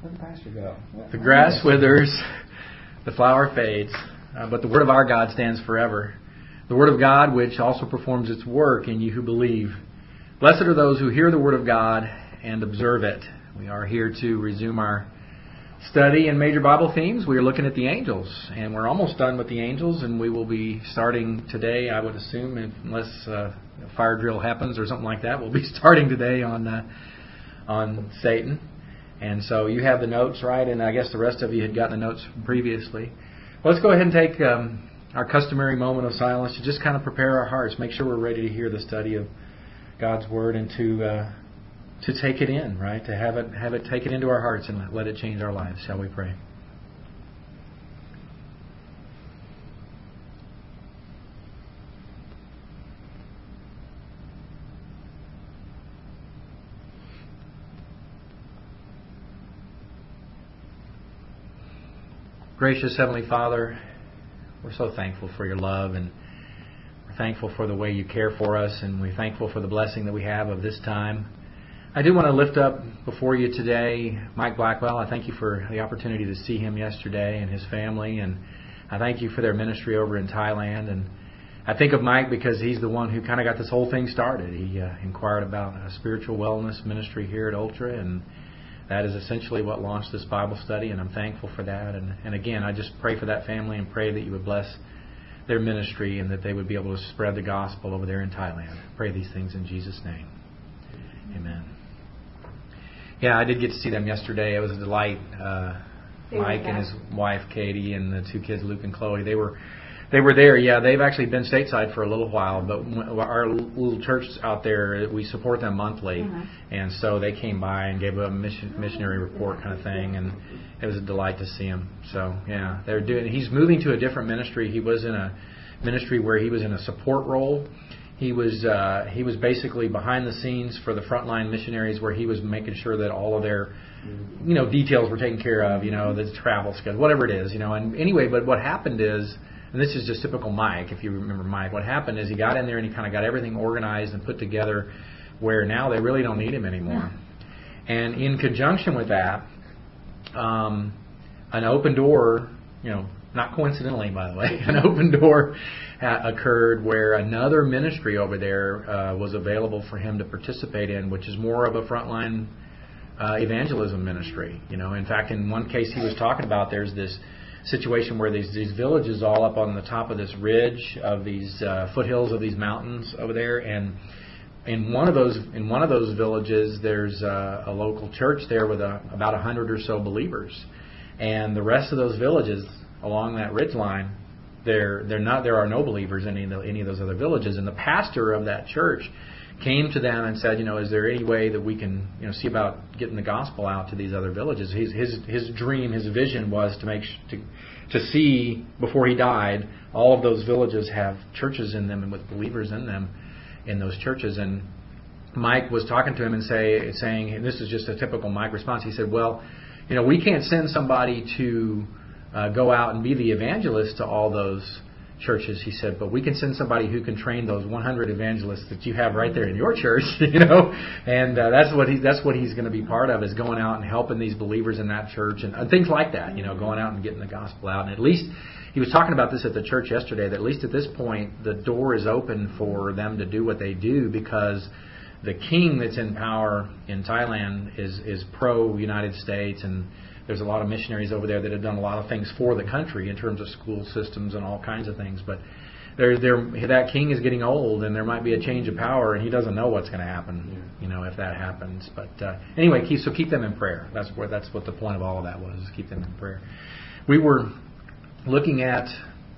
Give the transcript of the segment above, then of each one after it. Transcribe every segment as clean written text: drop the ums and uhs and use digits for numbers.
Where'd the pastor go? The grass withers, the flower fades, but the word of our God stands forever. The word of God which also performs its work in you who believe. Blessed are those who hear the word of God and observe it. We are here to resume our study in major Bible themes. We are looking at the angels, and we're almost done with the angels, and we will be starting today, I would assume, unless a fire drill happens or something like that. We'll be starting today on Satan. And so you have the notes, right? And I guess the rest of you had gotten the notes previously. Well, let's go ahead and take our customary moment of silence to just kind of prepare our hearts, make sure we're ready to hear the study of God's Word and to take it in, right? To have it take it into our hearts and let it change our lives. Shall we pray? Gracious Heavenly Father, we're so thankful for your love, and we're thankful for the way you care for us, and we're thankful for the blessing that we have of this time. I do want to lift up before you today Mike Blackwell. I thank you for the opportunity to see him yesterday and his family, and I thank you for their ministry over in Thailand. And I think of Mike because he's the one who kind of got this whole thing started. He inquired about a spiritual wellness ministry here at Ultra, and that is essentially what launched this Bible study, and I'm thankful for that. And again, I just pray for that family and pray that you would bless their ministry and that they would be able to spread the gospel over there in Thailand. Pray these things in Jesus' name. Amen. Yeah, I did get to see them yesterday. It was a delight. Mike and his wife, Katie, and the two kids, Luke and Chloe, they were there. Yeah, they've actually been stateside for a little while, but our little church out there, we support them monthly, and so they came by and gave a missionary report kind of thing, and it was a delight to see him. So yeah, he's moving to a different ministry. He was in a ministry where he was in a support role. He was basically behind the scenes for the frontline missionaries, where he was making sure that all of their details were taken care of, the travel schedule, whatever it is, and anyway, but what happened is, and this is just typical Mike, if you remember Mike, what happened is he got in there and he kind of got everything organized and put together where now they really don't need him anymore. And in conjunction with that, an open door, not coincidentally, by the way, an open door occurred where another ministry over there was available for him to participate in, which is more of a frontline evangelism ministry. In fact, in one case he was talking about, there's this situation where these villages all up on the top of this ridge of these foothills of these mountains over there, and in one of those villages there's a local church there with about 100 or so believers, and the rest of those villages along that ridge line, there are no believers in any of those other villages, and the pastor of that church came to them and said, is there any way that we can, see about getting the gospel out to these other villages? His dream, his vision was to see before he died all of those villages have churches in them and with believers in them in those churches. And Mike was talking to him and saying, and this is just a typical Mike response. He said, well, we can't send somebody to go out and be the evangelist to all those churches, he said, but we can send somebody who can train those 100 evangelists that you have right there in your church, and that's what he's going to be part of, is going out and helping these believers in that church and things like that, going out and getting the gospel out. And at least he was talking about this at the church yesterday, that at least at this point the door is open for them to do what they do, because the king that's in power in Thailand is pro United States, and there's a lot of missionaries over there that have done a lot of things for the country in terms of school systems and all kinds of things. But that king is getting old, and there might be a change of power, and he doesn't know what's going to happen, if that happens. But anyway, keep them in prayer. That's what the point of all of that was, is keep them in prayer. We were looking at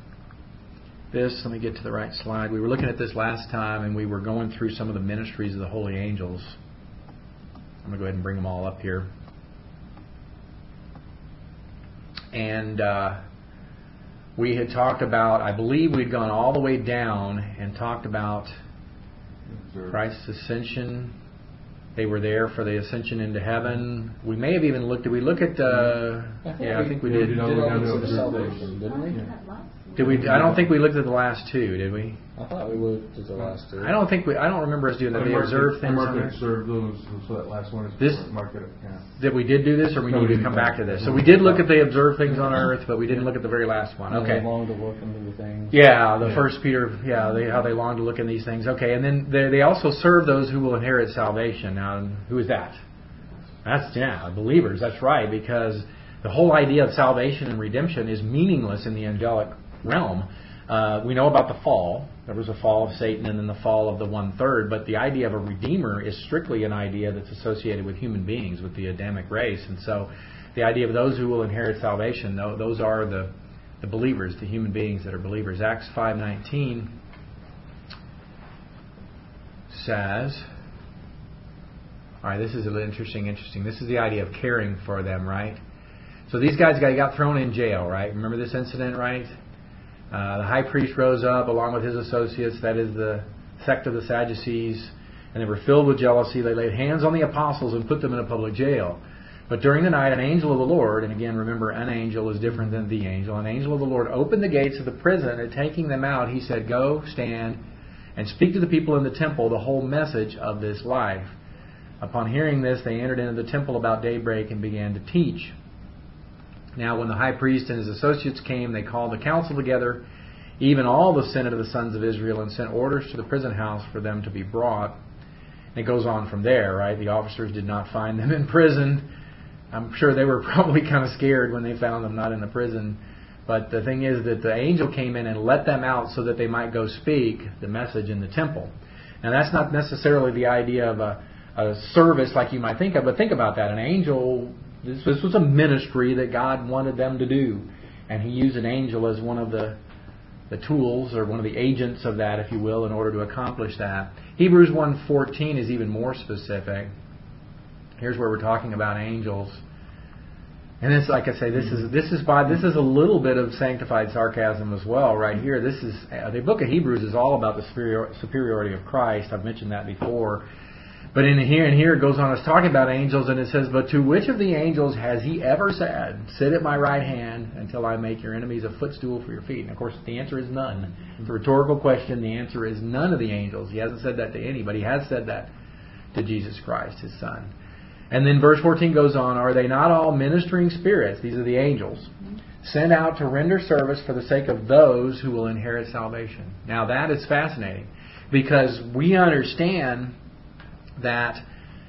this. Let me get to the right slide. We were looking at this last time, and we were going through some of the ministries of the holy angels. I'm going to go ahead and bring them all up here. And we had talked about, I believe we'd gone all the way down and talked about Christ's ascension. They were there for the ascension into heaven. We may have even looked. Did we look at? I think we did. Salvation, didn't we? Did we? I don't think we looked at the last two, did we? I thought we looked at the last two. I don't remember us doing that. The observed things. Observe those. So that last one is this. Mark it. Yeah. That we did do this, or we need to come back to this. So we did look at the observed things on earth, but we didn't look at the very last one. Okay. They long to look into the things. Yeah, the First Peter. Yeah, how they long to look in these things. Okay, and then they also serve those who will inherit salvation. Now, who is that? That's believers. That's right, because the whole idea of salvation and redemption is meaningless in the angelic realm. We know about the fall. There was a fall of Satan and then the fall of the 1/3. But the idea of a redeemer is strictly an idea that's associated with human beings, with the Adamic race. And so the idea of those who will inherit salvation, those are the believers, the human beings that are believers. Acts 5:19 says, all right, this is interesting. This is the idea of caring for them, right? So these guys got thrown in jail, right? Remember this incident, right? The high priest rose up along with his associates, that is the sect of the Sadducees, and they were filled with jealousy. They laid hands on the apostles and put them in a public jail. But during the night, an angel of the Lord, and again, remember, an angel is different than the angel. An angel of the Lord opened the gates of the prison, and taking them out, he said, "Go, stand, and speak to the people in the temple the whole message of this life." Upon hearing this, they entered into the temple about daybreak and began to teach. Now, when the high priest and his associates came, they called the council together, even all the senate of the sons of Israel, and sent orders to the prison house for them to be brought. And it goes on from there, right? The officers did not find them in prison. I'm sure they were probably kind of scared when they found them not in the prison. But the thing is that the angel came in and let them out so that they might go speak the message in the temple. Now, that's not necessarily the idea of a service like you might think of, but think about that. An angel, this was a ministry that God wanted them to do, and He used an angel as one of the tools, or one of the agents of that, if you will, in order to accomplish that. Hebrews 1:14 is even more specific. Here's where we're talking about angels, and it's like I say, this is a little bit of sanctified sarcasm as well, right here. This is the book of Hebrews is all about the superiority of Christ. I've mentioned that before. But in here it goes on, it's talking about angels, and it says, "But to which of the angels has He ever said, 'Sit at my right hand until I make your enemies a footstool for your feet'?" And of course, the answer is none. It's a rhetorical question. The answer is none of the angels. He hasn't said that to anybody. He has said that to Jesus Christ, His Son. And then verse 14 goes on, "Are they not all ministering spirits," these are the angels, "sent out to render service for the sake of those who will inherit salvation?" Now that is fascinating, because we understand that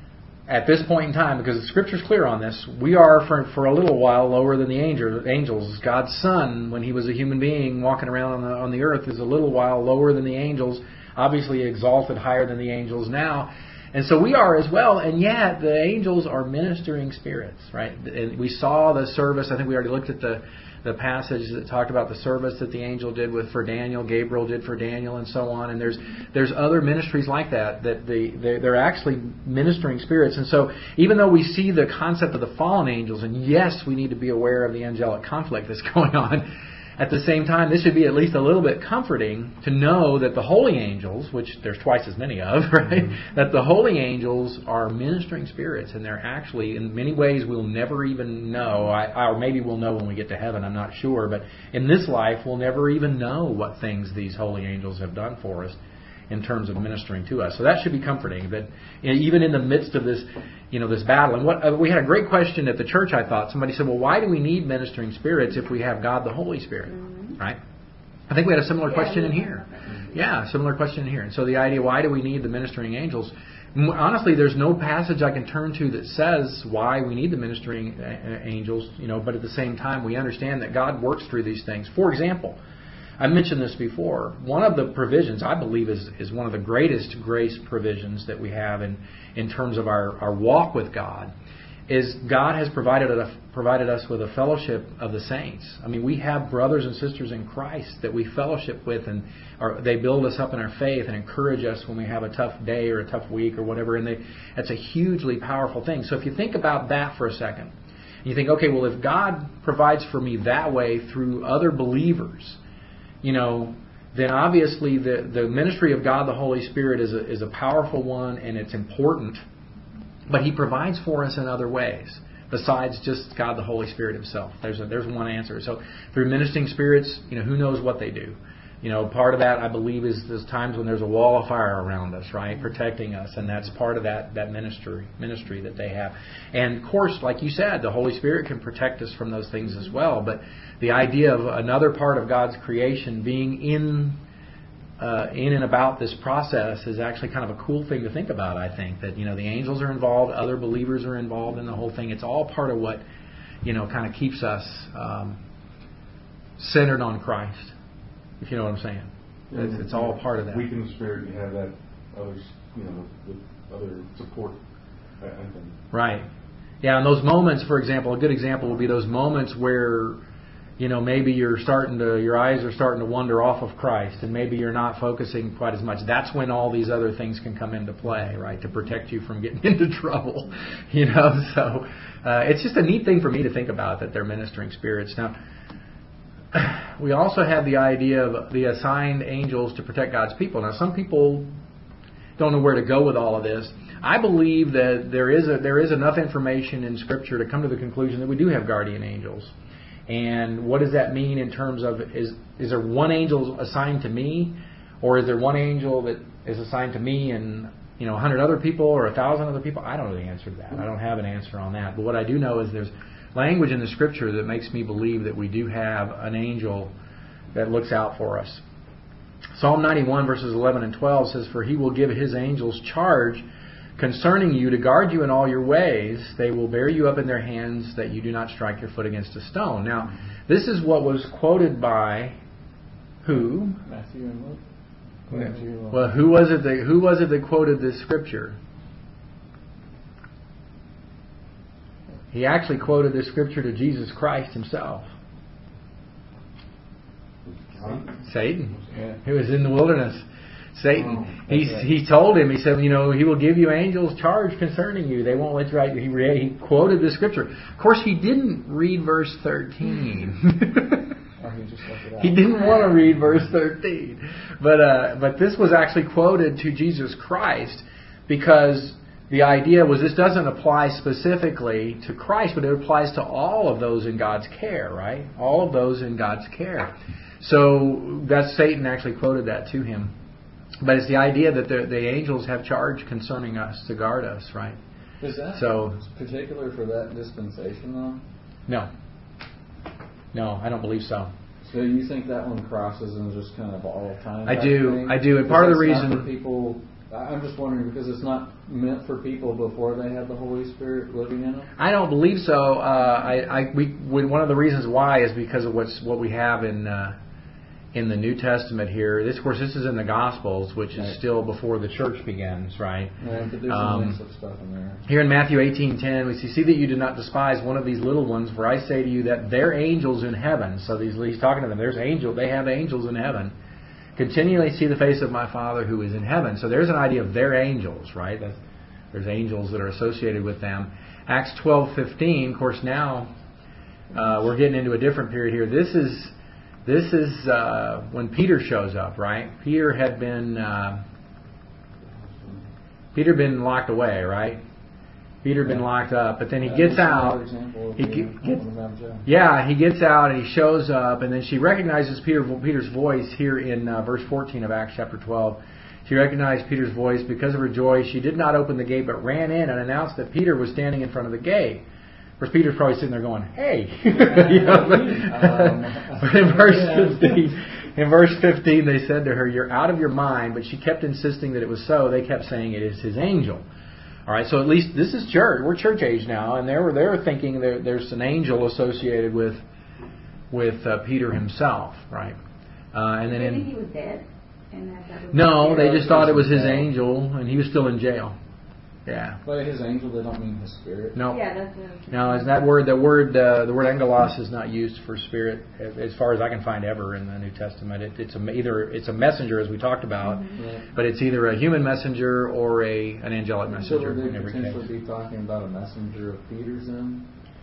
at this point in time, because the Scripture's clear on this, we are for a little while lower than the angels. God's Son, when He was a human being walking around on the earth, is a little while lower than the angels, obviously exalted higher than the angels now. And so we are as well, and yet the angels are ministering spirits, right? And we saw the service. I think we already looked at the passage that talked about the service that the angel did for Daniel, Gabriel did for Daniel, and so on. And there's other ministries like that they're actually ministering spirits. And so even though we see the concept of the fallen angels, and yes, we need to be aware of the angelic conflict that's going on, at the same time, this should be at least a little bit comforting to know that the holy angels, which there's twice as many of, right? Mm-hmm. That the holy angels are ministering spirits, and they're actually, in many ways, we'll never even know, or maybe we'll know when we get to heaven, I'm not sure, but in this life, we'll never even know what things these holy angels have done for us in terms of ministering to us. So that should be comforting, that even in the midst of this, this battle. And we had a great question at the church, I thought. Somebody said, well, why do we need ministering spirits if we have God the Holy Spirit? Mm-hmm. Right? I think we had a similar question in here. Yeah, similar question in here. And so the idea, why do we need the ministering angels? Honestly, there's no passage I can turn to that says why we need the ministering angels, but at the same time, we understand that God works through these things. For example, I mentioned this before. One of the provisions, I believe, is one of the greatest grace provisions that we have in terms of our walk with God, is God has provided us with a fellowship of the saints. I mean, we have brothers and sisters in Christ that we fellowship with, and they build us up in our faith and encourage us when we have a tough day or a tough week or whatever. And that's a hugely powerful thing. So if you think about that for a second, you think, okay, well, if God provides for me that way through other believers, then obviously the ministry of God the Holy Spirit is a powerful one, and it's important. But He provides for us in other ways. besides just God the Holy Spirit Himself? There's one answer. So through ministering spirits, who knows what they do? Part of that, I believe, is there's times when there's a wall of fire around us, right, protecting us, and that's part of that ministry that they have. And of course, like you said, the Holy Spirit can protect us from those things as well. But the idea of another part of God's creation being in and about this process is actually kind of a cool thing to think about. I think that the angels are involved, other believers are involved in the whole thing. It's all part of what kind of keeps us centered on Christ. If you know what I'm saying, it's all part of that. Weak in the spirit, you have that others, with other support. I think. Right. Yeah, and those moments, for example, a good example would be those moments where, maybe your eyes are starting to wander off of Christ, and maybe you're not focusing quite as much. That's when all these other things can come into play, right, to protect you from getting into trouble. So it's just a neat thing for me to think about that they're ministering spirits. Now, we also have the idea of the assigned angels to protect God's people. Now, some people don't know where to go with all of this. I believe that there is enough information in Scripture to come to the conclusion that we do have guardian angels. And what does that mean in terms of, is there one angel assigned to me, or is there one angel that is assigned to me and 100 other people or 1,000 other people? I don't know the answer to that. I don't have an answer on that. But what I do know is there's language in the Scripture that makes me believe that we do have an angel that looks out for us. Psalm 91 verses 11 and 12 says, "For He will give His angels charge concerning you to guard you in all your ways. They will bear you up in their hands that you do not strike your foot against a stone." Now, this is what was quoted by who? Matthew and Luke. Well, who was it that quoted this scripture? He actually quoted this scripture to Jesus Christ Himself. Satan, who was in the wilderness. Satan. He told him, he said, He will give you angels charge concerning you. They won't let you right. He quoted the scripture. Of course, he didn't read verse 13. He didn't want to read verse 13. But this was actually quoted to Jesus Christ because the idea was this doesn't apply specifically to Christ, but it applies to all of those in God's care, right? All of those in God's care. So that's Satan actually quoted that to him. But it's the idea that the angels have charge concerning us to guard us, right? Is that particular for that dispensation, though? No, I don't believe so. So you think that one crosses and is just kind of all time? I do, and part of the reason for people. I'm just wondering because it's not meant for people before they have the Holy Spirit living in them. I don't believe so. One of the reasons why is because of what we have in the New Testament here. This is in the Gospels, which is still before the church begins, right? Right, but there's some mix of stuff in there. Here in Matthew 18:10, we see that you do not despise one of these little ones, for I say to you that their angels in heaven. So he's talking to them. They have angels in heaven. Continually see the face of my Father who is in heaven. So there's an idea of their angels, right? There's angels that are associated with them. Acts 12:15. Of course, now we're getting into a different period here. This is when Peter shows up, right? Peter had been locked away, right? Peter had been locked up, but then he gets out. He gets out and he shows up, and then she recognizes Peter's voice here in verse 14 of Acts chapter 12. She recognized Peter's voice. Because of her joy, she did not open the gate, but ran in and announced that Peter was standing in front of the gate. Of course, Peter's probably sitting there going, "Hey!" But in verse 15, they said to her, "You're out of your mind." But she kept insisting that it was so. They kept saying, "It is his angel." All right, so at least this is church. We're church age now, and they were thinking there's an angel associated with Peter himself, right? And then he was dead. No, they just thought it was his angel, and he was still in jail. Yeah. By his angel, they don't mean his spirit. No. Yeah, that's what No, is that word? The word angelos is not used for spirit, as far as I can find ever in the New Testament. It's a messenger, as we talked about, but it's either a human messenger or an angelic messenger. So would in they every case. potentially be talking about a messenger of Peter's then?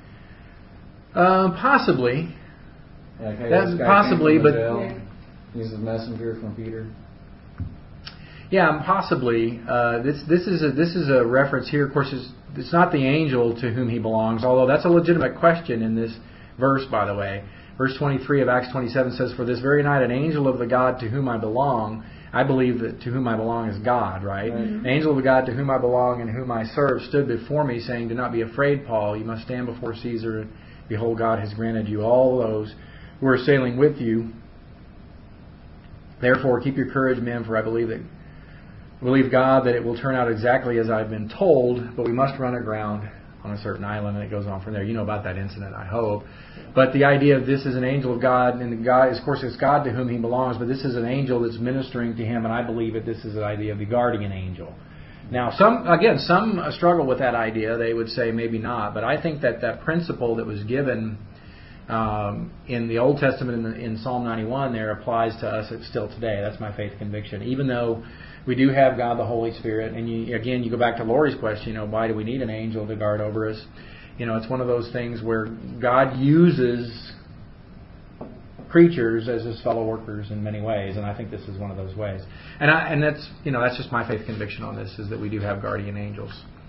Possibly. Like, hey, That's this guy possibly, came from but jail. He's a messenger from Peter. Yeah, possibly. This is a reference here. Of course, it's not the angel to whom he belongs, although that's a legitimate question in this verse, by the way. Verse 23 of Acts 27 says, "For this very night an angel of the God to whom I belong," I believe that to whom I belong is God, right? An angel of the God to whom I belong and whom I serve stood before me, saying, "Do not be afraid, Paul. You must stand before Caesar. Behold, God has granted you all those who are sailing with you. Therefore, keep your courage, men, for I believe God that it will turn out exactly as I've been told, but we must run aground on a certain island," and it goes on from there. You know about that incident, I hope. But the idea of this is an angel of God, and God, of course, it's God to whom he belongs, but this is an angel that's ministering to him, and I believe that this is the idea of the guardian angel. Now, some struggle with that idea. They would say maybe not, but I think that principle that was given in the Old Testament in Psalm 91 there applies to us still today. That's my faith conviction. Even though we do have God the Holy Spirit, and you go back to Lori's question, why do we need an angel to guard over us? It's one of those things where God uses creatures as his fellow workers in many ways, and I think this is one of those ways. And that's just my faith conviction on this, is that we do have guardian angels.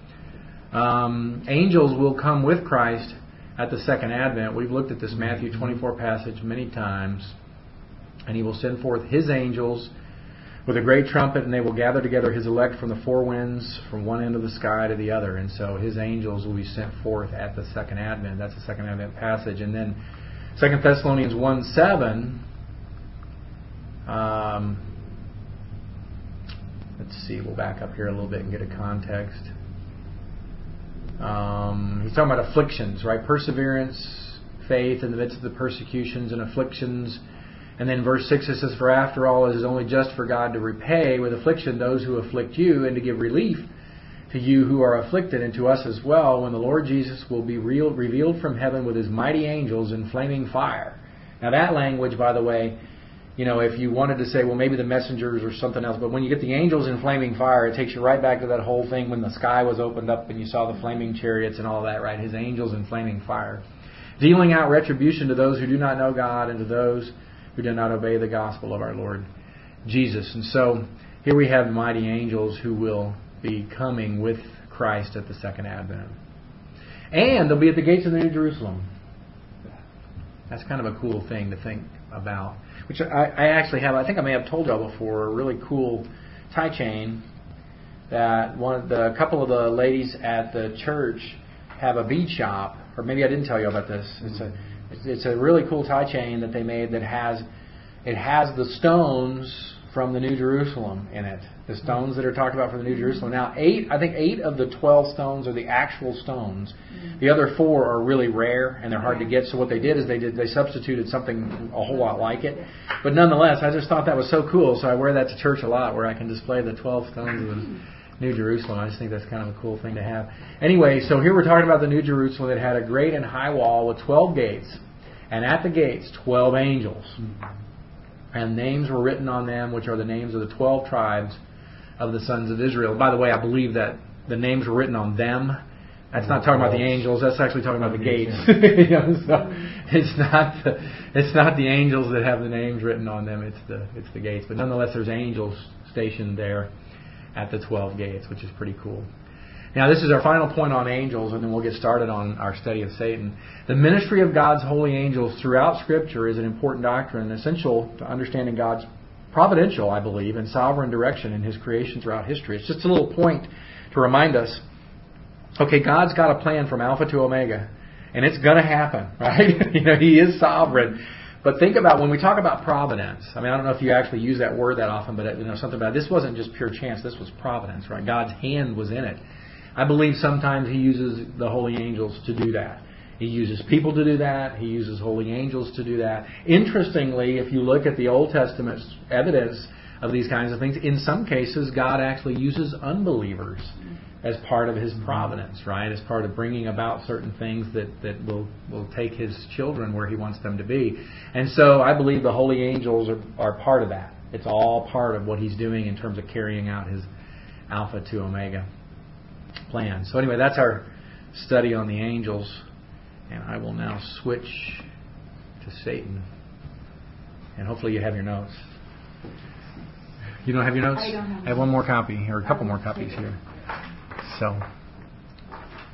Angels will come with Christ at the second advent. We've looked at this Matthew 24 passage many times. "And he will send forth his angels with a great trumpet, and they will gather together his elect from the four winds, from one end of the sky to the other." And so his angels will be sent forth at the second advent. That's the second advent passage. And then 2 Thessalonians 1:7. Let's see, we'll back up here a little bit and get a context. He's talking about afflictions, right? Perseverance, faith in the midst of the persecutions and afflictions. And then verse 6 it says, "For after all, it is only just for God to repay with affliction those who afflict you, and to give relief to you who are afflicted, and to us as well, when the Lord Jesus will be revealed from heaven with his mighty angels in flaming fire." Now that language, by the way, if you wanted to say, well, maybe the messengers or something else, but when you get the angels in flaming fire, it takes you right back to that whole thing when the sky was opened up and you saw the flaming chariots and all that, right? His angels in flaming fire. Dealing out retribution to those who do not know God and to those who do not obey the gospel of our Lord Jesus. And so here we have mighty angels who will be coming with Christ at the second advent. And they'll be at the gates of the New Jerusalem. That's kind of a cool thing to think about. Which I actually have, I think I may have told y'all before, a really cool tie chain that a couple of the ladies at the church have a bead shop, or maybe I didn't tell you about this. It's a really cool tie chain that they made that has the stones from the New Jerusalem in it. The stones that are talked about for the New Jerusalem. Now, I think 8 of the 12 stones are the actual stones. The other 4 are really rare and they're hard to get. So what they did is they substituted something a whole lot like it. But nonetheless, I just thought that was so cool. So I wear that to church a lot, where I can display the 12 stones of the New Jerusalem. I just think that's kind of a cool thing to have. Anyway, so here we're talking about the New Jerusalem that had a great and high wall with 12 gates. And at the gates, 12 angels. And names were written on them, which are the names of the 12 tribes of the sons of Israel. By the way, I believe that the names were written on them. That's not talking about the angels. That's actually talking about the gates. So it's not the angels that have the names written on them. It's the gates. But nonetheless, there's angels stationed there at the 12 gates, which is pretty cool. Now, this is our final point on angels, and then we'll get started on our study of Satan. The ministry of God's holy angels throughout Scripture is an important doctrine, essential to understanding God's providential, I believe, and sovereign direction in His creation throughout history. It's just a little point to remind us, okay, God's got a plan from Alpha to Omega, and it's going to happen, right? He is sovereign. But think about when we talk about providence. I mean, I don't know if you actually use that word that often, but something about this wasn't just pure chance. This was providence, right? God's hand was in it. I believe sometimes He uses the holy angels to do that. He uses people to do that. He uses holy angels to do that. Interestingly, if you look at the Old Testament's evidence of these kinds of things, in some cases, God actually uses unbelievers as part of His providence, right? As part of bringing about certain things that will take His children where He wants them to be. And so I believe the holy angels are part of that. It's all part of what He's doing in terms of carrying out His Alpha to Omega plan. So anyway, that's our study on the angels. And I will now switch to Satan. And hopefully you have your notes. You don't have your notes? I don't have I have one more copy, or a couple more copies here. So,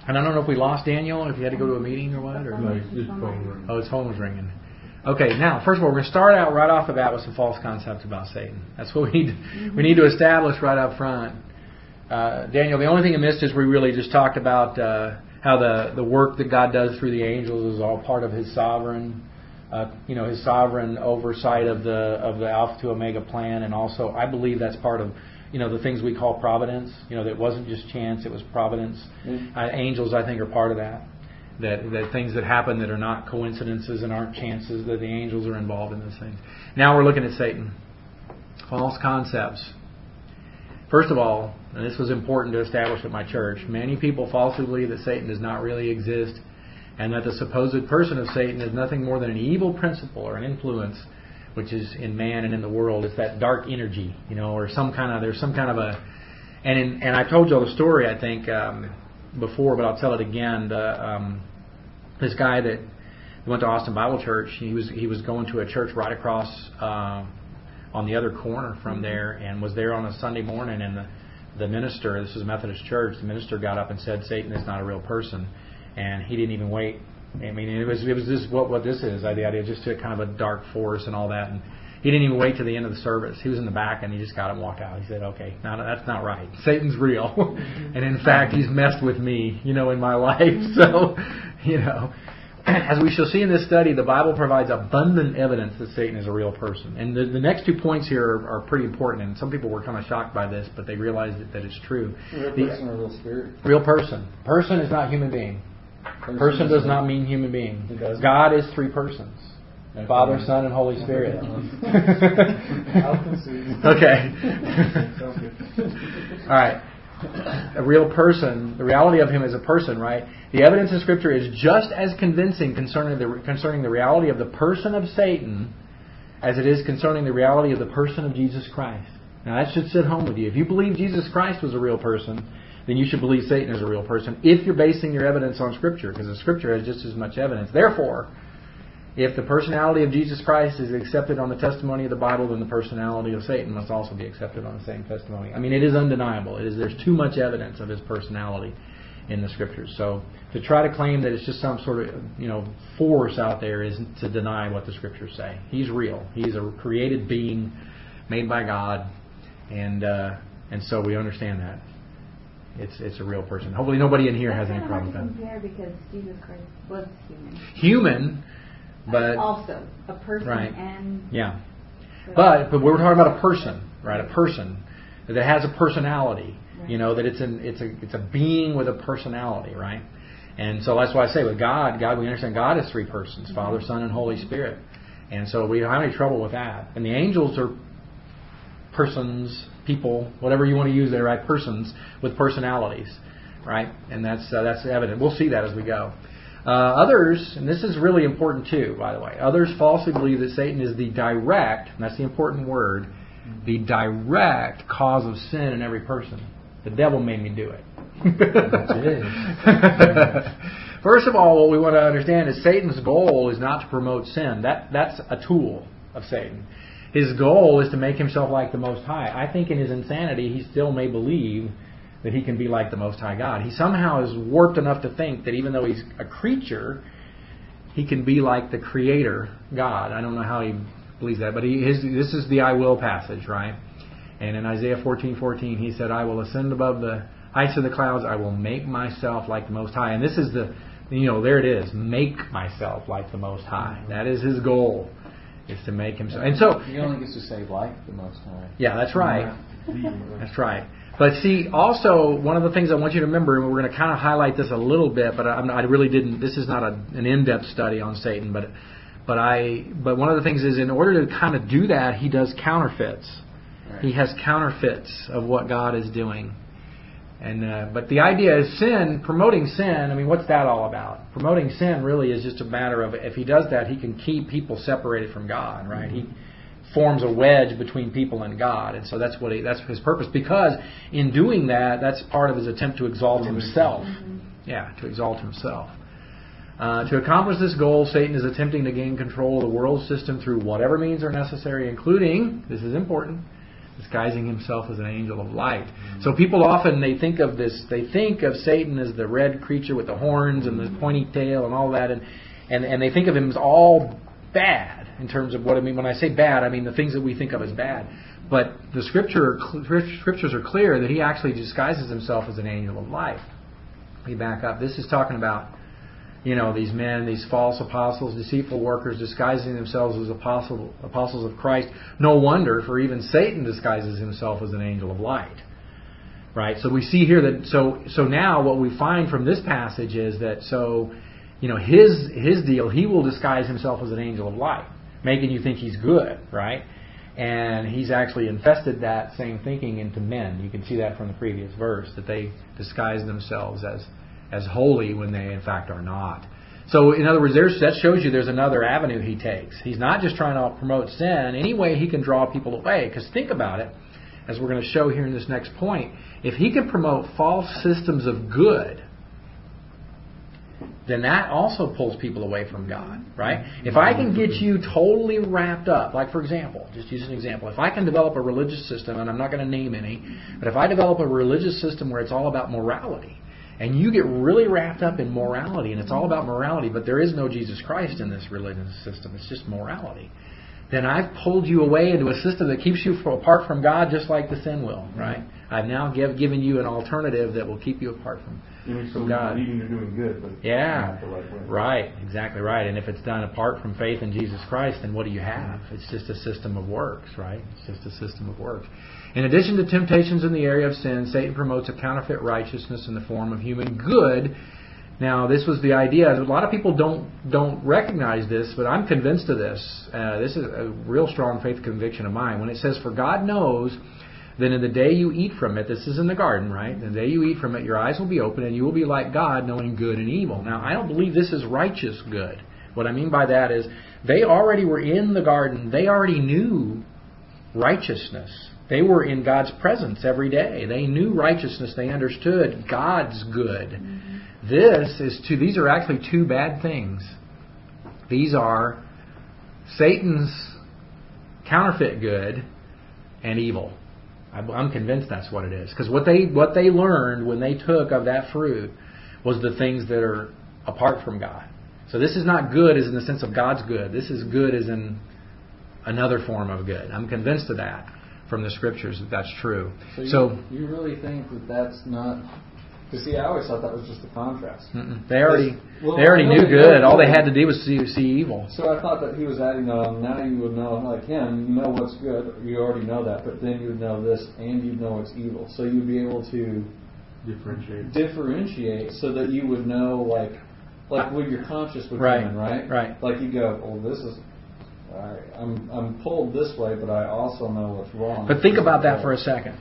And I don't know if we lost Daniel, if he had to go to a meeting or what. Or No, his phone rang. Oh, his phone was ringing. Okay, now, first of all, we're going to start out right off the bat with some false concepts about Satan. That's what we need to establish right up front. Daniel, the only thing you missed is we really just talked about how the work that God does through the angels is all part of His sovereign, His sovereign oversight of the Alpha to Omega plan, and also I believe that's part of the things we call providence. That wasn't just chance; it was providence. Angels, I think, are part of that. That things that happen that are not coincidences and aren't chances, that the angels are involved in those things. Now we're looking at Satan. False concepts. First of all, and this was important to establish at my church, many people falsely believe that Satan does not really exist and that the supposed person of Satan is nothing more than an evil principle or an influence which is in man and in the world. It's that dark energy, or there's some kind of a... And I told you the story, I think, before, but I'll tell it again. This guy that went to Austin Bible Church, he was going to a church right across on the other corner from there, and was there on a Sunday morning, and the minister, this is a Methodist church, the minister got up and said Satan is not a real person, and he didn't even wait. I mean, it was just what this is, the idea, just to kind of a dark force and all that, and he didn't even wait to the end of the service. He was in the back, and he just got up and walked out. He said, okay, no, that's not right. Satan's real. And in fact, he's messed with me, in my life. So, as we shall see in this study, the Bible provides abundant evidence that Satan is a real person. And the next 2 points here are pretty important. And some people were kind of shocked by this, but they realized that it's true. Real person or real spirit? Real person. Person is not human being. Person does not mean human being. God is 3 persons. Father, Son, and Holy Spirit. Okay. All right. A real person, the reality of Him as a person, right? The evidence in Scripture is just as convincing concerning the reality of the person of Satan as it is concerning the reality of the person of Jesus Christ. Now that should sit home with you. If you believe Jesus Christ was a real person, then you should believe Satan is a real person if you're basing your evidence on Scripture, because the Scripture has just as much evidence. Therefore, if the personality of Jesus Christ is accepted on the testimony of the Bible, then the personality of Satan must also be accepted on the same testimony. I mean, it is undeniable. There's too much evidence of his personality in the Scriptures. So to try to claim that it's just some sort of force out there is to deny what the Scriptures say. He's real. He's a created being made by God, and so we understand that. It's a real person. Hopefully nobody in here has any problem with that. Compare because Jesus Christ was human. Human, but also a person, right. And yeah, but we're talking about a person, right? A person that has a personality. Right. That it's a being with a personality, right? And so that's why I say with God, we understand God is 3 persons: mm-hmm. Father, Son, and Holy Spirit. And so we don't have any trouble with that. And the angels are persons, people, whatever you want to use there, right? Persons with personalities, right? And that's evident. We'll see that as we go. Others, and this is really important too, by the way, others falsely believe that Satan is the direct, and that's the important word, the direct cause of sin in every person. The devil made me do it. First of all, what we want to understand is Satan's goal is not to promote sin. That's a tool of Satan. His goal is to make himself like the Most High. I think in his insanity, he still may believe that he can be like the Most High God. He somehow is warped enough to think that even though he's a creature, he can be like the Creator God. I don't know how he believes that, but this is the I will passage, right? And in Isaiah 14:14, he said, I will ascend above the heights of the clouds. I will make myself like the Most High. And this is there it is. Make myself like the Most High. That is his goal, is to make himself. And so he only gets to say like the Most High. Yeah, that's right. That's right. But see, also, one of the things I want you to remember, and we're going to kind of highlight this a little bit, but I really didn't, this is not an in-depth study on Satan, but one of the things is in order to kind of do that, he does counterfeits. Right. He has counterfeits of what God is doing. And but the idea is promoting sin, I mean, what's that all about? Promoting sin really is just a matter of, if he does that, he can keep people separated from God, right? Mm-hmm. He forms a wedge between people and God, and so that's his purpose. Because in doing that, that's part of his attempt to exalt himself. Mm-hmm. Yeah, to exalt himself. To accomplish this goal, Satan is attempting to gain control of the world system through whatever means are necessary, including, this is important, disguising himself as an angel of light. So people often, they think of Satan as the red creature with the horns and the pointy tail and all that, and they think of him as all bad in terms of what I mean. When I say bad, I mean the things that we think of as bad. But the scriptures are clear that he actually disguises himself as an angel of light. We back up. This is talking about, these men, these false apostles, deceitful workers, disguising themselves as apostles of Christ. No wonder, for even Satan disguises himself as an angel of light. Right? So we see here that, so now what we find from this passage is that, his deal, he will disguise himself as an angel of light, making you think he's good, right? And he's actually infested that same thinking into men. You can see that from the previous verse, that they disguise themselves as holy when they in fact are not. So in other words, that shows you there's another avenue he takes. He's not just trying to promote sin. Any way he can draw people away. Because think about it, as we're going to show here in this next point, if he can promote false systems of good, then that also pulls people away from God, right? If I can get you totally wrapped up, like for example, just use an example, if I can develop a religious system, and I'm not going to name any, but if I develop a religious system where it's all about morality, and you get really wrapped up in morality, and it's all about morality, but there is no Jesus Christ in this religious system, it's just morality, then I've pulled you away into a system that keeps you apart from God just like the sin will, right? I've now given you an alternative that will keep you apart from God. You're doing good, but not the right way. Right, exactly right. And if it's done apart from faith in Jesus Christ, then what do you have? It's just a system of works, right? It's just a system of works. In addition to temptations in the area of sin, Satan promotes a counterfeit righteousness in the form of human good. Now, this was the idea. A lot of people don't recognize this, but I'm convinced of this. This is a real strong faith conviction of mine. When it says, "For God knows that in the day you eat from it," this is in the garden, right? "The day you eat from it, your eyes will be open, and you will be like God, knowing good and evil." Now, I don't believe this is righteous good. What I mean by that is, they already were in the garden. They already knew righteousness. They were in God's presence every day. They knew righteousness. They understood God's good. These are actually two bad things. These are Satan's counterfeit good and evil. I'm convinced that's what it is. Because what they learned when they took of that fruit was the things that are apart from God. So this is not good as in the sense of God's good. This is good as in another form of good. I'm convinced of that from the Scriptures that that's true. So you really think that that's not... Because see, I always thought that was just a contrast. They already knew good. All they had to do was see evil. So I thought that he was adding on, now you would know, like him, you know what's good. You already know that. But then you would know this, and you'd know it's evil. So you'd be able to differentiate so that you would know, like with your conscience would come in, right? Right. Like you go, oh, this is... I'm pulled this way, but I also know what's wrong. But think about that for a second.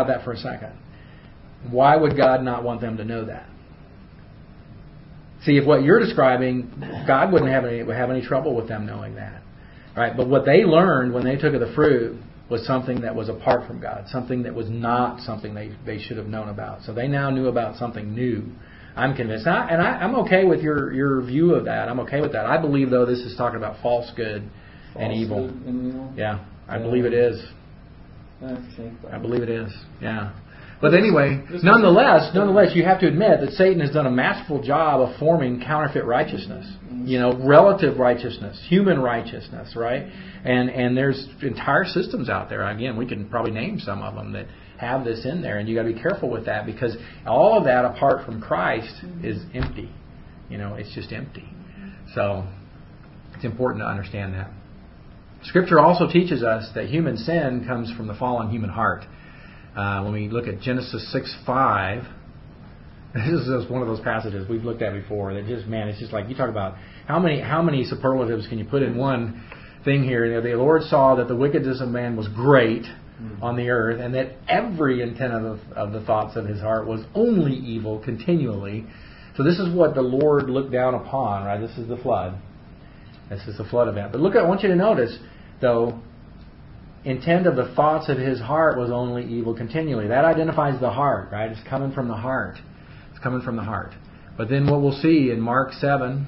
Why would God not want them to know that? See, if what you're describing, God wouldn't have any trouble with them knowing that, right? But what they learned when they took of the fruit was something that was apart from God, something that was not something they should have known about. So they now knew about something new. I'm convinced, and I'm okay with your view of that. I'm okay with that. I believe, though, this is talking about false good and evil. Yeah, I believe it is. I believe it is. Yeah. But anyway, nonetheless, you have to admit that Satan has done a masterful job of forming counterfeit righteousness. Relative righteousness, human righteousness, right? And there's entire systems out there. Again, we can probably name some of them that have this in there, and you got to be careful with that because all of that apart from Christ is empty. It's just empty. So it's important to understand that. Scripture also teaches us that human sin comes from the fallen human heart. When we look at Genesis 6:5, this is one of those passages we've looked at before. That it's just like you talk about how many superlatives can you put in one thing here? The Lord saw that the wickedness of man was great on the earth, and that every intent of the thoughts of his heart was only evil continually. So this is what the Lord looked down upon, right? This is the flood. This is the flood event. But I want you to notice, though, intent of the thoughts of his heart was only evil continually. That identifies the heart, right? It's coming from the heart. It's coming from the heart. But then what we'll see in Mark 7,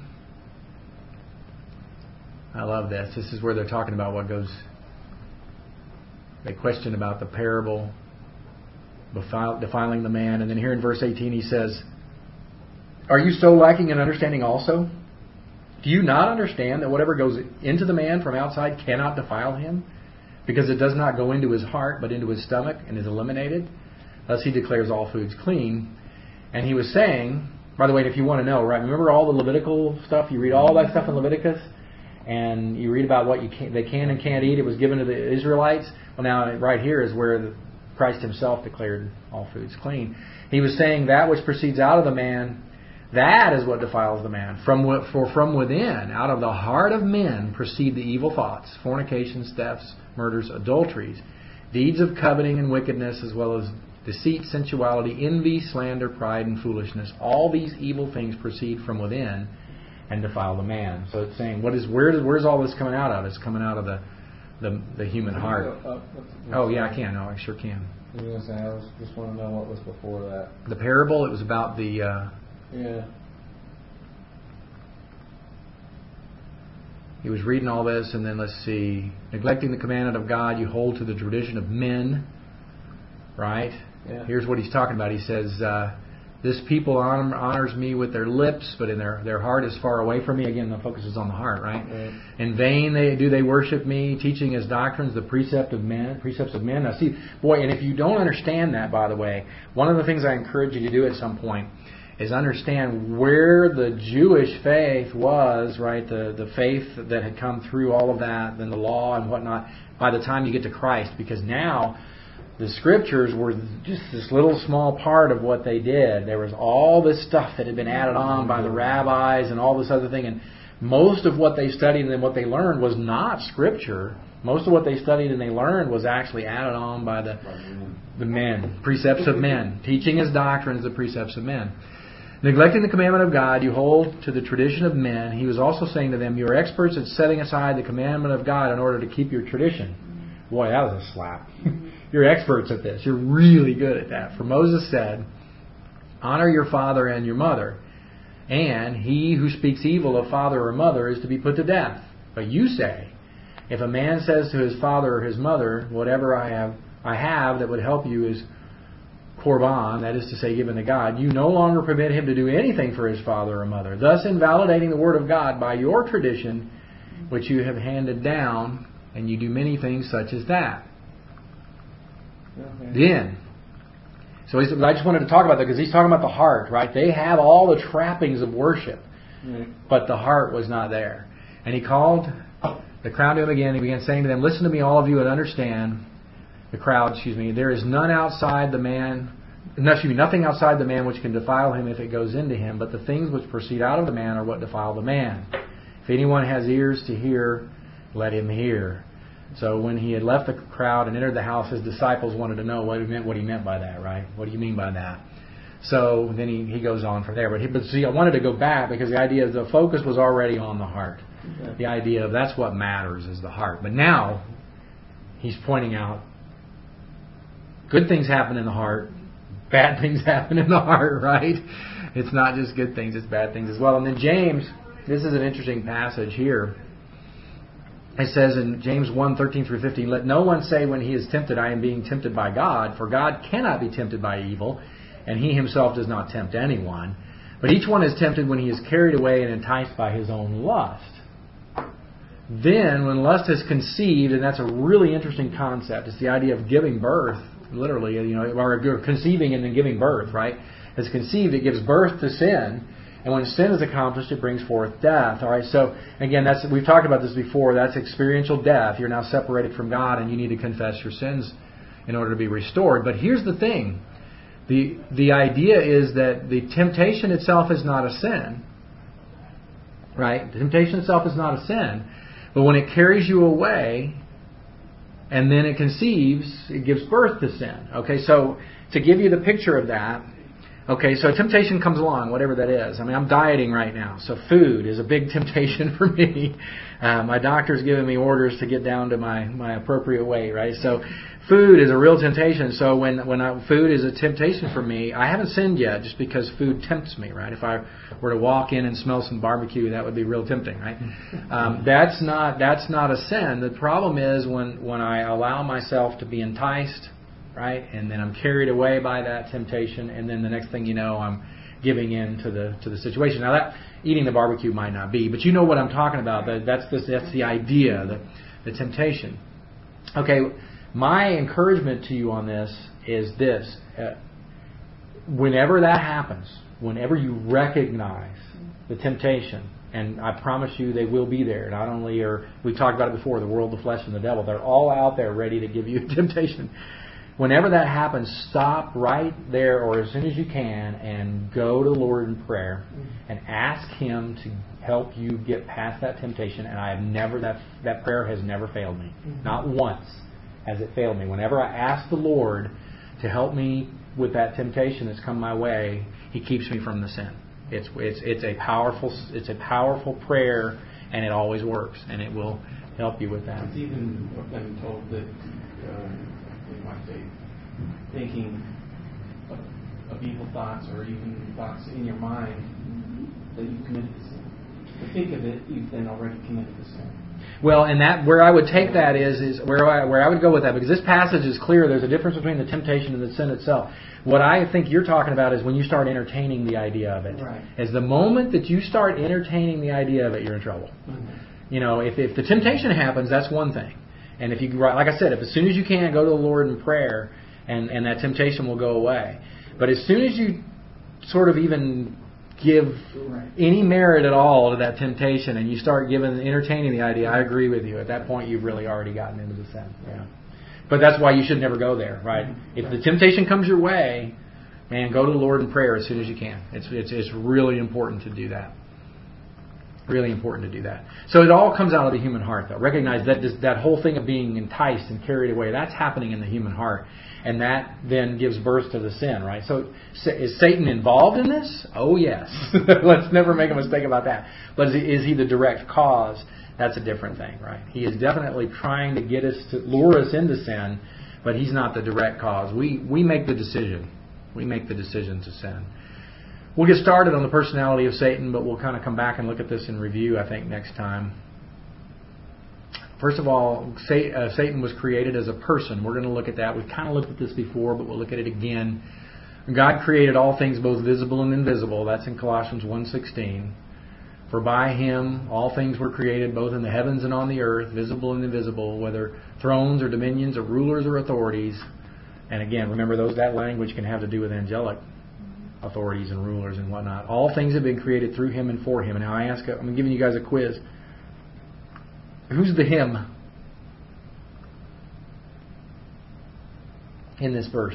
I love this. This is where they're talking about what goes... They question about the parable defiling the man. And then here in verse 18 he says, are you so lacking in understanding also? Do you not understand that whatever goes into the man from outside cannot defile him? Because it does not go into his heart, but into his stomach, and is eliminated. Thus he declares all foods clean. And he was saying, by the way, if you want to know, right? Remember all the Levitical stuff? You read all that stuff in Leviticus, and you read about what they can and can't eat. It was given to the Israelites. Well, now right here is where Christ Himself declared all foods clean. He was saying that which proceeds out of the man, that is what defiles the man. For from within, out of the heart of men, proceed the evil thoughts, fornications, thefts, murders, adulteries, deeds of coveting and wickedness, as well as deceit, sensuality, envy, slander, pride, and foolishness. All these evil things proceed from within and defile the man. So it's saying, where's all this coming out of? It's coming out of the human heart. Oh yeah, I can. No, I sure can. I was going to say, I just want to know what was before that. The parable. It was about the. Yeah. He was reading all this, and then let's see. Neglecting the commandment of God, you hold to the tradition of men. Right? Yeah. Here's what he's talking about. He says, this people honors me with their lips, but in their heart is far away from me. Again, the focus is on the heart, right? In vain they worship me, teaching as doctrines the precepts of men. Now see, boy, and if you don't understand that, by the way, one of the things I encourage you to do at some point is understand where the Jewish faith was, right? The faith that had come through all of that, then the law and whatnot, by the time you get to Christ. Because now the Scriptures were just this little small part of what they did. There was all this stuff that had been added on by the rabbis and all this other thing. And most of what they studied and what they learned was not Scripture. Most of what they studied and they learned was actually added on by the men, precepts of men. Teaching as doctrines the precepts of men. Neglecting the commandment of God, you hold to the tradition of men. He was also saying to them, you are experts at setting aside the commandment of God in order to keep your tradition. Boy, that was a slap. You're experts at this. You're really good at that. For Moses said, honor your father and your mother, and he who speaks evil of father or mother is to be put to death. But you say, if a man says to his father or his mother, whatever I have that would help you is Korban, that is to say, given to God, you no longer permit him to do anything for his father or mother, thus invalidating the word of God by your tradition, which you have handed down, and you do many things such as that. Okay. Then, so I just wanted to talk about that because he's talking about the heart, right? They have all the trappings of worship, but the heart was not there. And he called the crowd to him again. He began saying to them, listen to me, all of you, and understand. The crowd, there is nothing outside the man which can defile him if it goes into him, but the things which proceed out of the man are what defile the man. If anyone has ears to hear, let him hear. So when he had left the crowd and entered the house, his disciples wanted to know what he meant by that, right? What do you mean by that? So then he goes on from there. But see, I wanted to go back because the idea of the focus was already on the heart. Okay. The idea of that's what matters is the heart. But now he's pointing out good things happen in the heart, bad things happen in the heart, right? It's not just good things, it's bad things as well. And then James, this is an interesting passage here. It says in James 1:13-15, let no one say when he is tempted, I am being tempted by God, for God cannot be tempted by evil, and He Himself does not tempt anyone. But each one is tempted when he is carried away and enticed by his own lust. Then, when lust is conceived, and that's a really interesting concept, it's the idea of giving birth, literally, or conceiving and then giving birth, right? As conceived, it gives birth to sin. And when sin is accomplished, it brings forth death. All right. So again, we've talked about this before. That's experiential death. You're now separated from God, and you need to confess your sins in order to be restored. But here's the thing: the idea is that the temptation itself is not a sin, right? The temptation itself is not a sin, but when it carries you away, and then it conceives, it gives birth to sin. Okay. So to give you the picture of that. Okay, so temptation comes along, whatever that is. I mean, I'm dieting right now, so food is a big temptation for me. My doctor's giving me orders to get down to my appropriate weight, right? So food is a real temptation. So when food is a temptation for me, I haven't sinned yet just because food tempts me, right? If I were to walk in and smell some barbecue, that would be real tempting, right? That's not a sin. The problem is when I allow myself to be enticed, right? And then I'm carried away by that temptation, and then the next thing you know, I'm giving in to the situation. Now, that eating the barbecue might not be, but you know what I'm talking about. That's the idea, the temptation. Okay, my encouragement to you on this is this. Whenever that happens, whenever you recognize the temptation, and I promise you they will be there. Not only we talked about it before, the world, the flesh, and the devil, they're all out there ready to give you temptation. Whenever that happens, stop right there or as soon as you can and go to the Lord in prayer and ask Him to help you get past that temptation. And I have never, that prayer has never failed me. Not once has it failed me. Whenever I ask the Lord to help me with that temptation that's come my way, He keeps me from the sin. It's a powerful prayer, and it always works, and it will help you with that. It's even been told that in my faith, thinking of evil thoughts or even thoughts in your mind that you committed the sin. To think of it, you've then already committed the sin. Well, and that where I would take that is where I would go with that, because this passage is clear. There's a difference between the temptation and the sin itself. What I think you're talking about is when you start entertaining the idea of it. Right. As the moment that you start entertaining the idea of it, you're in trouble. Mm-hmm. You know, if the temptation happens, that's one thing. And if you, like I said, if as soon as you can, go to the Lord in prayer, and that temptation will go away. But as soon as you sort of even give any merit at all to that temptation, and you start entertaining the idea, I agree with you. At that point, you've really already gotten into the sin. Yeah. But that's why you should never go there, right? If the temptation comes your way, man, go to the Lord in prayer as soon as you can. It's really important to do that. Really important to do that. So it all comes out of the human heart, though. Recognize that whole thing of being enticed and carried away, that's happening in the human heart. And that then gives birth to the sin, right? So is Satan involved in this? Oh, yes. Let's never make a mistake about that. But is he the direct cause? That's a different thing, right? He is definitely trying to get us to lure us into sin, but he's not the direct cause. We make the decision. We make the decision to sin. We'll get started on the personality of Satan, but we'll kind of come back and look at this in review, I think, next time. First of all, Satan was created as a person. We're going to look at that. We've kind of looked at this before, but we'll look at it again. God created all things, both visible and invisible. That's in Colossians 1:16. For by Him all things were created, both in the heavens and on the earth, visible and invisible, whether thrones or dominions or rulers or authorities. And again, remember that language can have to do with angelic authorities and rulers and whatnot. All things have been created through Him and for Him. And now I'm giving you guys a quiz. Who's the Him in this verse?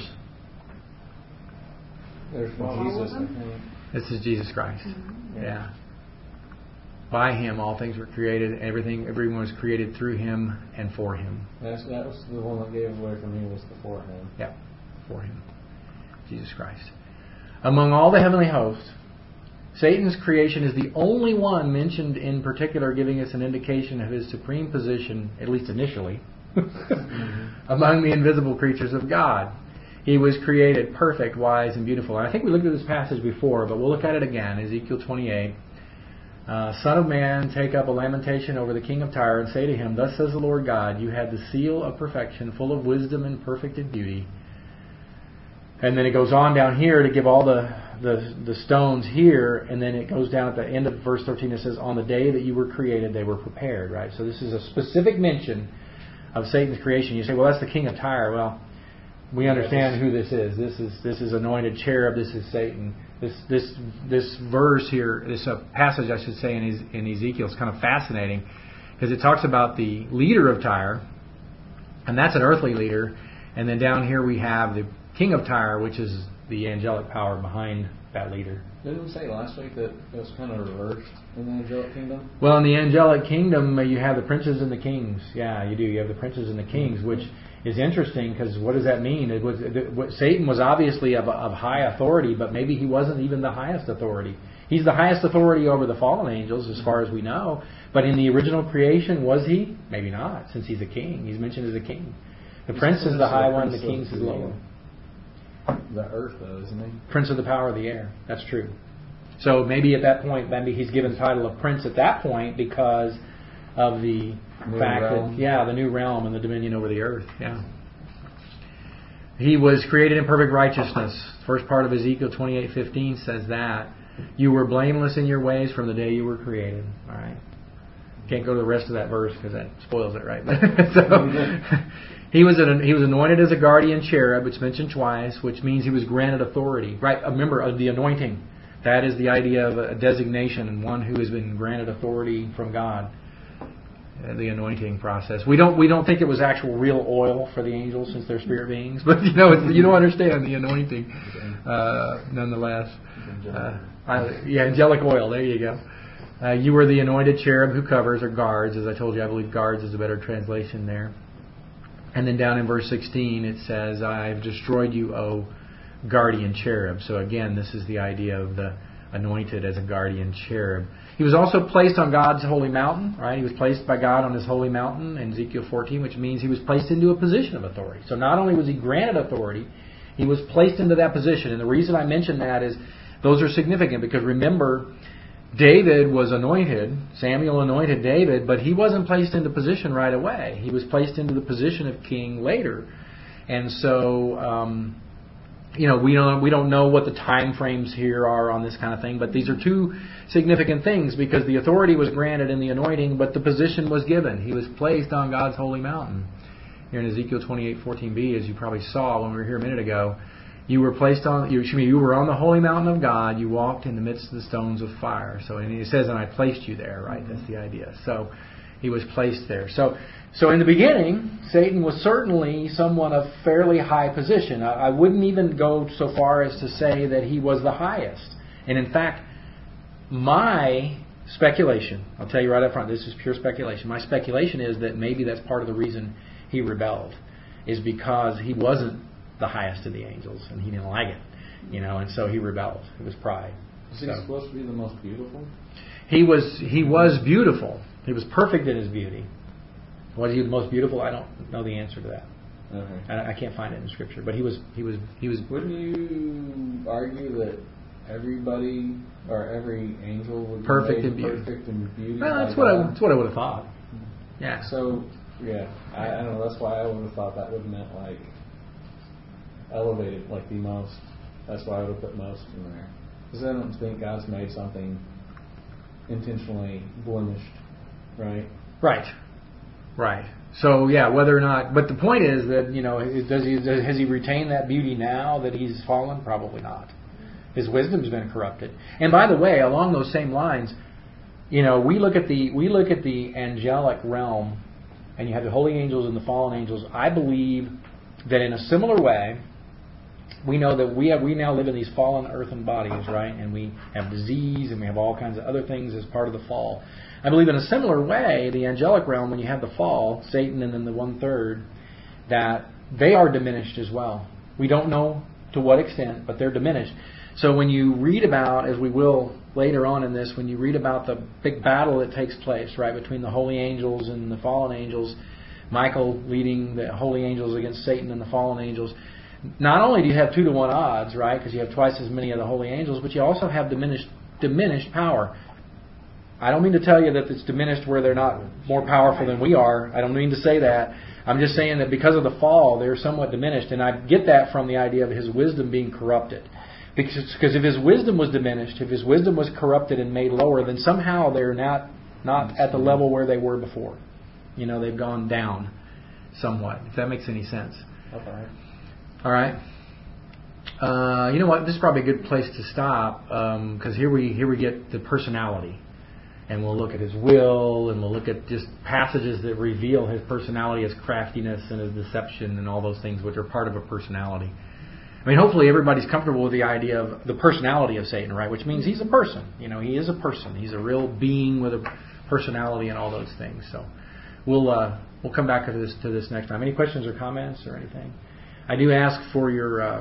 There's Jesus, I think. This is Jesus Christ. Mm-hmm. Yeah. By Him all things were created. Everyone was created through Him and for Him. That was the one that gave away from me was the for Him. Yeah, for Him. Jesus Christ. Among all the heavenly hosts, Satan's creation is the only one mentioned in particular, giving us an indication of his supreme position, at least initially, among the invisible creatures of God. He was created perfect, wise, and beautiful. And I think we looked at this passage before, but we'll look at it again. Ezekiel 28. Son of man, take up a lamentation over the king of Tyre and say to him, Thus says the Lord God, you had the seal of perfection, full of wisdom and perfect in beauty. And then it goes on down here to give all the stones here, and then it goes down at the end of verse 13. It says, on the day that you were created, they were prepared, right? So this is a specific mention of Satan's creation. You say, well, that's the king of Tyre. Well, we understand who this is. This is anointed cherub. This is Satan. This verse here, this passage, I should say, in Ezekiel is kind of fascinating because it talks about the leader of Tyre, and that's an earthly leader. And then down here we have the king of Tyre, which is the angelic power behind that leader. Didn't we say last week that it was kind of reversed in the angelic kingdom? Well, in the angelic kingdom, you have the princes and the kings. Yeah, you do. You have the princes and the kings, which is interesting because what does that mean? Satan was obviously of high authority, but maybe he wasn't even the highest authority. He's the highest authority over the fallen angels as far as we know. But in the original creation, was he? Maybe not, since he's a king. He's mentioned as a king. The prince is the high one, the king is lower. The earth, though, isn't he? Prince of the power of the air. That's true. So maybe at that point, maybe he's given the title of prince at that point because of the fact that, the new realm and the dominion over the earth. Yeah. He was created in perfect righteousness. First part of Ezekiel 28:15 says that. You were blameless in your ways from the day you were created. All right. Can't go to the rest of that verse because that spoils it, right? So he was anointed as a guardian cherub, it's mentioned twice, which means he was granted authority. Right? Remember, the anointing. That is the idea of a designation and one who has been granted authority from God. The anointing process. We don't think it was actual real oil for the angels since they're spirit beings, but you don't understand the anointing nonetheless. Angelic oil. There you go. You were the anointed cherub who covers, or guards, as I told you. I believe guards is a better translation there. And then down in verse 16 it says, "I've destroyed you, O guardian cherub." So again, this is the idea of the anointed as a guardian cherub. He was also placed on God's holy mountain, right? He was placed by God on His holy mountain in Ezekiel 14, which means he was placed into a position of authority. So not only was he granted authority, he was placed into that position. And the reason I mention that is those are significant because remember, David was anointed, Samuel anointed David, but he wasn't placed into position right away. He was placed into the position of king later. And so, we don't know what the time frames here are on this kind of thing, but these are two significant things because the authority was granted in the anointing, but the position was given. He was placed on God's holy mountain. Here in Ezekiel 28:14b, as you probably saw when we were here a minute ago, you were on the holy mountain of God. You walked in the midst of the stones of fire. So, and it says, "And I placed you there." Right? That's the idea. So, he was placed there. So in the beginning, Satan was certainly someone of fairly high position. I wouldn't even go so far as to say that he was the highest. And in fact, my speculation, I'll tell you right up front, this is pure speculation. My speculation is that maybe that's part of the reason he rebelled, is because he wasn't the highest of the angels and he didn't like it, and so he rebelled. It was pride. Was he supposed to be the most beautiful? He was beautiful. He was perfect in his beauty. Was he the most beautiful? I don't know the answer to that. Okay. I can't find it in Scripture, but he was. Wouldn't you argue that everybody or every angel would be perfect in beauty? Well, that's what I would have thought. Yeah. So I don't know. That's why I would have thought that would have meant like elevated, like the most. That's why I would have put most in there, because I don't think God's made something intentionally blemished, right? Right. So whether or not, but the point is that has he retained that beauty now that he's fallen? Probably not. His wisdom's been corrupted. And by the way, along those same lines, we look at the angelic realm, and you have the holy angels and the fallen angels. I believe that in a similar way, we know that we now live in these fallen earthen bodies, right? And we have disease and we have all kinds of other things as part of the fall. I believe in a similar way, the angelic realm, when you have the fall, Satan and then the 1/3, that they are diminished as well. We don't know to what extent, but they're diminished. So when you read about, as we will later on in this, when you read about the big battle that takes place, right, between the holy angels and the fallen angels, Michael leading the holy angels against Satan and the fallen angels, not only do you have 2-to-1 odds, right, because you have twice as many of the holy angels, but you also have diminished power. I don't mean to tell you that it's diminished where they're not more powerful than we are. I don't mean to say that. I'm just saying that because of the fall, they're somewhat diminished. And I get that from the idea of his wisdom being corrupted. Because if his wisdom was diminished, if his wisdom was corrupted and made lower, then somehow they're not at the level where they were before. They've gone down somewhat, if that makes any sense. Okay. All right. You know what? This is probably a good place to stop because here we get the personality. And we'll look at his will, and we'll look at just passages that reveal his personality, his craftiness, and his deception, and all those things which are part of a personality. I mean, hopefully everybody's comfortable with the idea of the personality of Satan, right? Which means he's a person. You know, he is a person. He's a real being with a personality and all those things. So we'll come back to this next time. Any questions or comments or anything? I do ask for your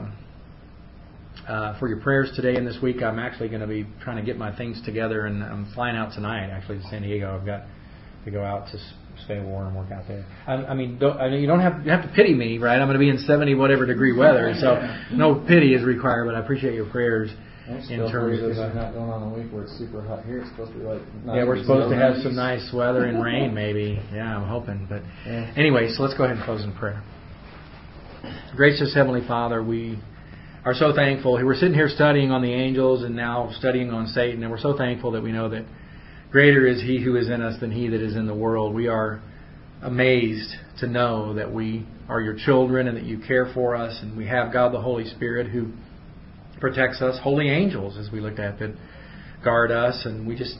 prayers today and this week. I'm actually going to be trying to get my things together, and I'm flying out tonight actually to San Diego. I've got to go out to Spay-War and work out there. You have to pity me, right? I'm going to be in 70 whatever degree weather, so no pity is required. But I appreciate your prayers. In terms of not going on a week where it's super hot here. It's supposed to be like we're supposed to have some nice weather and rain maybe. Yeah, I'm hoping. But anyway, so let's go ahead and close in prayer. Gracious Heavenly Father, we are so thankful. We're sitting here studying on the angels and now studying on Satan, and we're so thankful that we know that greater is He who is in us than he that is in the world. We are amazed to know that we are your children and that you care for us, and we have God the Holy Spirit who protects us, holy angels, as we looked at, that guard us, and we just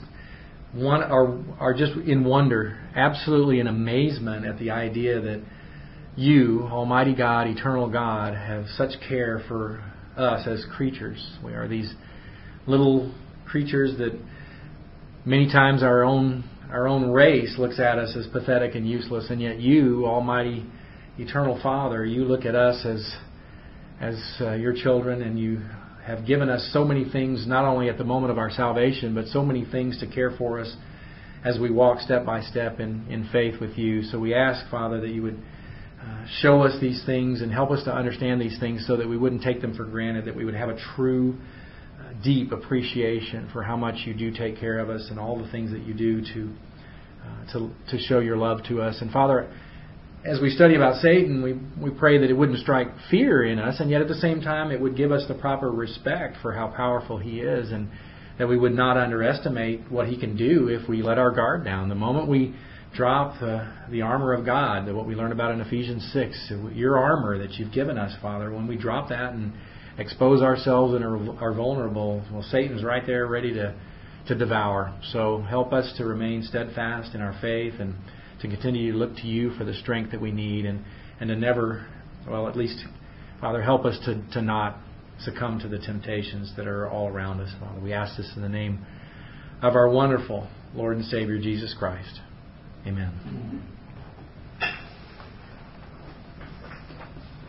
are just in wonder, absolutely in amazement at the idea that you, Almighty God, eternal God, have such care for us as creatures. We are these little creatures that many times our own race looks at us as pathetic and useless, and yet you, Almighty Eternal Father, you look at us as your children, and you have given us so many things, not only at the moment of our salvation, but so many things to care for us as we walk step by step in faith with you. So we ask, Father, that you would show us these things and help us to understand these things so that we wouldn't take them for granted, that we would have a true, deep appreciation for how much you do take care of us and all the things that you do to show your love to us. And Father, as we study about Satan, we pray that it wouldn't strike fear in us, and yet at the same time it would give us the proper respect for how powerful he is, and that we would not underestimate what he can do if we let our guard down. The moment we drop the armor of God, what we learned about in Ephesians 6, your armor that you've given us, Father, when we drop that and expose ourselves and are vulnerable, well, Satan's right there ready to devour. So help us to remain steadfast in our faith and to continue to look to you for the strength that we need, and to never, well, at least, Father, help us to not succumb to the temptations that are all around us, Father. We ask this in the name of our wonderful Lord and Savior, Jesus Christ. Amen.